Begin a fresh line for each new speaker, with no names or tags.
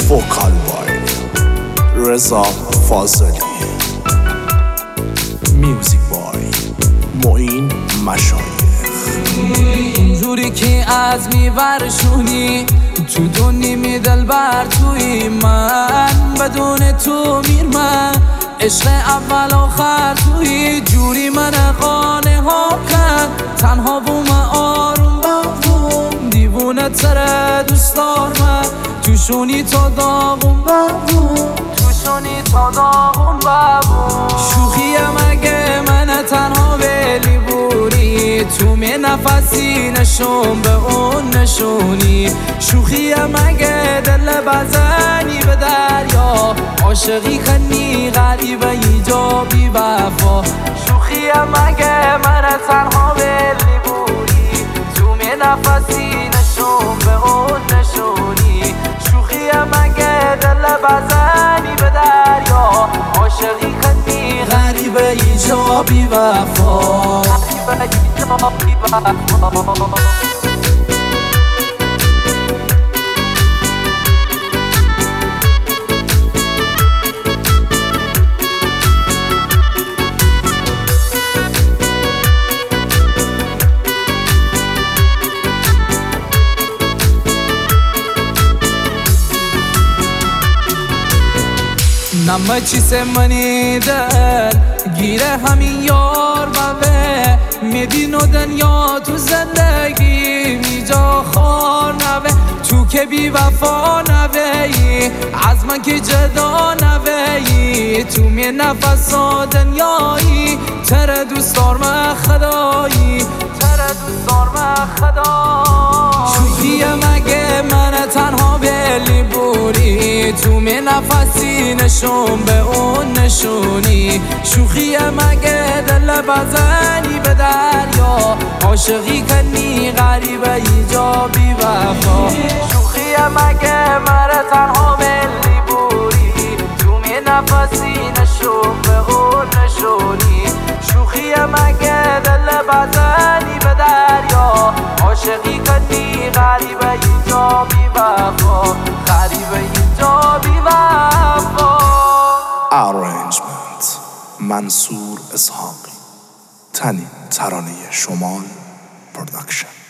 وکال بای رضا فاضلی، میوزیک بای معین مشایخ.
اونجوری که از میورشونی تو دنیمی دلبر توی من، بدون تو میرمن عشق اول آخر توی جوری من قانه ها کن، تنها بوم آروم بوم دیوونه تره دوست دارم، توشونی تا داغم ببون، توشونی تا داغم ببون. شوخیه مگه من تنها ولی بوری تو می نفسی نشون به اون نشونی، شوخیه مگه دل بزنی به دریا، عاشقی کنی غریبه ایجابی وفا، شوخیه مگه من تنها ولی بوری تو می نفسی نشون به اون نشونی، شوخیه مگه دل بزنی به دریا، عاشقی کنی غریبه ایجابی وفا، غریبه ایجابی وفا. نمه چیسه منی دل گیره همین یار بوه، میدینو دنیا تو زندگی میجا خار نوه، تو که بی وفا نوهی از من که جدا نوهی، تو می نفسا دنیایی تره دوست دارم خدایی، تره دوست دارم خدایی. شوخیه مگه من تنها بلی بوری تو می نفسی نشون به اون نشونی، شوخیه مگه دل بزنی به دریا، عاشقی کنی غریبه ایجابی وفا، شوخیه مگه من تنها بلی بوری تو می نفسی نشون به اون نشونی، شوخیه مگه دل بزنی به دریا، عاشقی کنی غریبه ایجابی وفا، غریبه ایجابی وفا.
ارنجمنت منصور اسحاقی، تنین ترانه شمال پروداکشن.